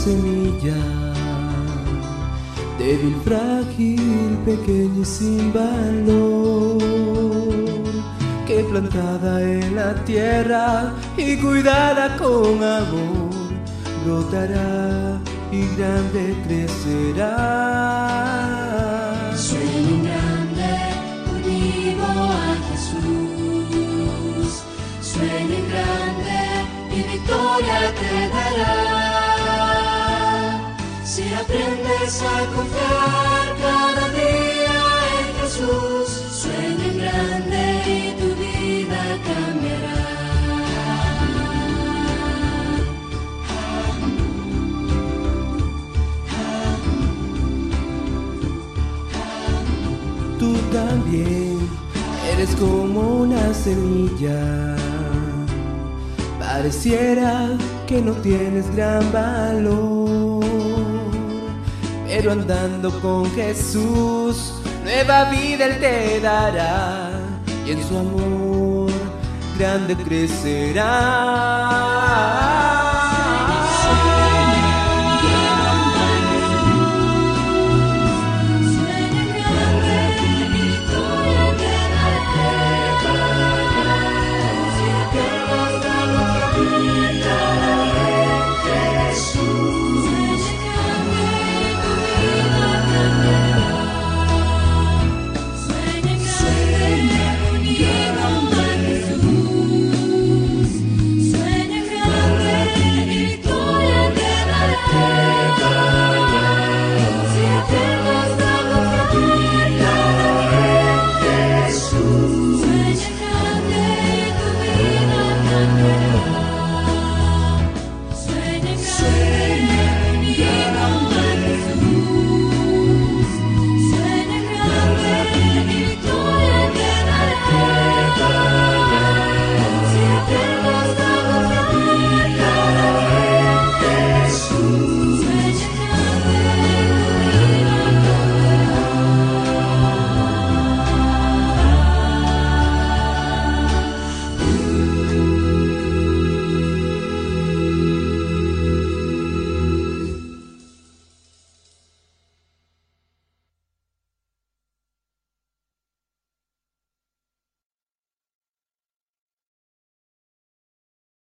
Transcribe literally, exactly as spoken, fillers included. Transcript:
semilla, débil, frágil, pequeña y sin valor, que plantada en la tierra y cuidada con amor, brotará y grande crecerá. Sueña grande, unido a Jesús. Sueña grande y victoria te dará. Si aprendes a confiar cada día en Jesús, sueña grande y tu vida cambiará. Tú también eres como una semilla, pareciera que no tienes gran valor, pero andando con Jesús, nueva vida Él te dará, y en su amor grande crecerá.